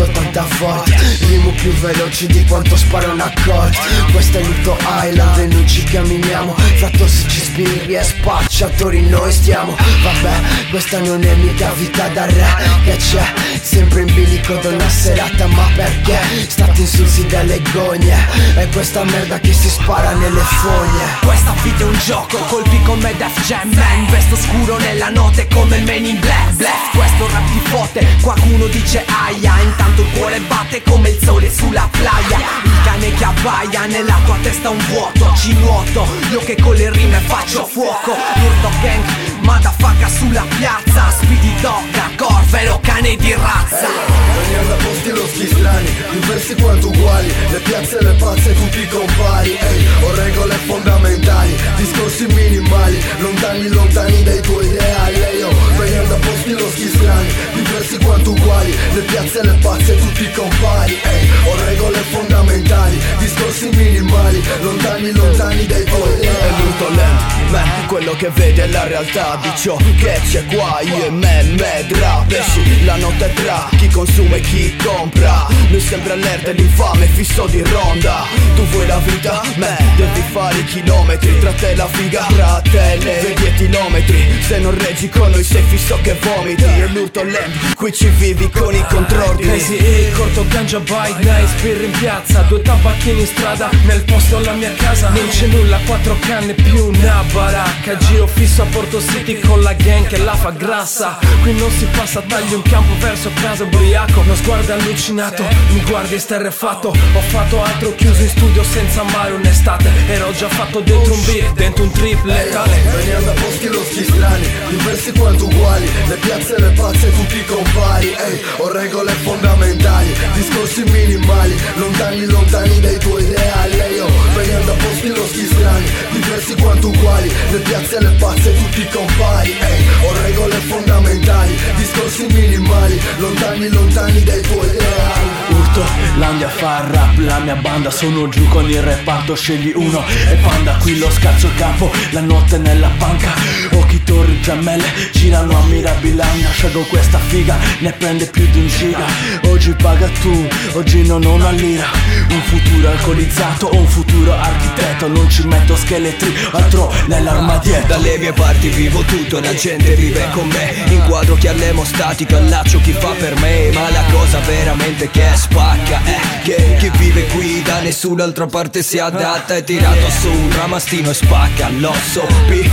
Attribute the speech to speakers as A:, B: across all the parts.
A: detto tanta volte, rimo più veloci di quanto sparo un accordo. Questo è Lutto Island e non ci camminiamo, fratto se ci spiri e spacciatori noi stiamo. Vabbè, questa non è mica vita da re, che c'è sempre in bilico da una serata. Ma perché state insulsi dalle gogne? È questa merda che si spara nelle fogne.
B: Questa vita è un gioco, colpi come Def Jam Man. Vesto scuro nella notte come il Man in Black. Questo rap ti fotte, qualcuno dice aia. Intanto il cuore batte come il sole sulla playa. Il cane che abbaia, nella tua testa un vuoto. Ci nuoto, io che con le rime faccio fuoco. L'urto gang, motherfucker sulla piazza. Speedy dog, corvero, cane di razza.
C: Veniamo da posti loschi strani, diversi quanto uguali. Le piazze e le pazze tutti compari. Ho regole fondamentali, discorsi minimali, lontani lontani dai tuoi ideali. Veniamo da posti loschi strani, diversi quanto uguali. Le piazze e le pazze tutti compari. Ho regole fondamentali, discorsi minimali, lontani lontani dai tuoi ideali.
A: È Lutto Land, quello che vede è la realtà di ciò che c'è qua. Io e me rap, sì, la notte è tra chi consuma e chi compra. Lui sempre allerta e l'infame fisso di ronda. Tu vuoi la vita? Devi fare i chilometri. Tra te la figa, tra te le 20 chilometri. Se non reggi con noi sei fisso che vomiti. È Lutto Land, qui ci vivi con i contrordini.
B: Crazy E, corto ganja, bite, nice, birra in piazza. 2 tabacchini in strada, nel posto alla mia casa. Non c'è nulla, 4 canne più una baracca. Giro fisso a Porto City con la gang che la fa grassa. Qui non si passa, taglio un campo verso casa ubriaco. Lo sguardo allucinato, mi guardi esterrefatto. Ho fatto altro chiuso in studio senza mare un'estate. Ero già fatto dentro un beat, dentro un trip letale.
C: Veniamo da posti loschi strani, diversi quanto uguali. Le piazze e le pazze tutti compari. Ho regole fondamentali, discorsi minimali, lontani lontani dai tuoi ideali. Veniamo da posti loschi strani, diversi quanto uguali. Le piazze e le pazze tutti compari. Ho regole fondamentali, discorsi minimali, lontani lontani dai tuoi ideali.
D: Urto, l'Andia fa il rap, la mia banda. Sono giù con il reparto, scegli uno e panda. Qui lo scazzo il capo, la notte nella panca. Occhi torri gemelle, girano a Mirabilandia. Scelgo questa figa, ne prende più di un giga. Oggi paga tu, oggi non ho una lira. Un futuro alcolizzato o un futuro architetto. Non ci metto scheletri, altro nell'armadietto.
E: Dalle mie parti vivo tutto, la gente vive con me. Inquadro chi all'emostatico, allaccio chi fa per me. Ma la cosa veramente che spacca è che chi vive qui da nessun'altra parte si adatta. È tirato su un ramastino e spacca l'osso.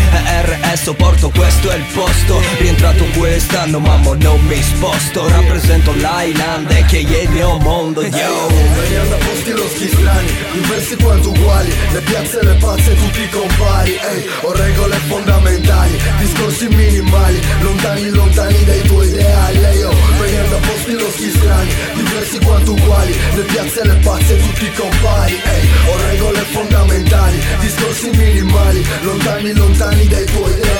E: PRS porto, questo è il posto. Rientrato quest'anno mammo non mi sposto. Rappresento l'Island e che è il mio mondo, yo.
C: Veniamo da posti loschi strani, diversi quanto uguali. Le piazze e le pazze tutti compari. Ho regole fondamentali, discorsi minimali, lontani lontani dai tuoi ideali. Veniamo da posti loschi strani, diversi quanto uguali. Le piazze e le pazze tutti compari. Ho regole fondamentali, discorsi minimali, lontani lontani dai tuoi ideali.